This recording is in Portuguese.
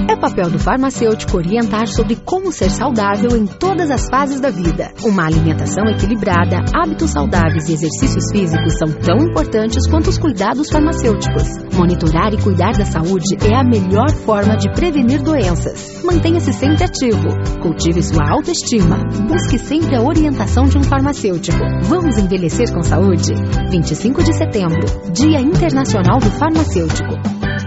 É papel do farmacêutico orientar sobre como ser saudável em todas as fases da vida. Uma alimentação equilibrada, hábitos saudáveis e exercícios físicos são tão importantes quanto os cuidados farmacêuticos. Monitorar e cuidar da saúde é a melhor forma de prevenir doenças. Mantenha-se sempre ativo. Cultive sua autoestima. Busque sempre a orientação de um farmacêutico. Vamos envelhecer com saúde? 25 de setembro, Dia Internacional do Farmacêutico.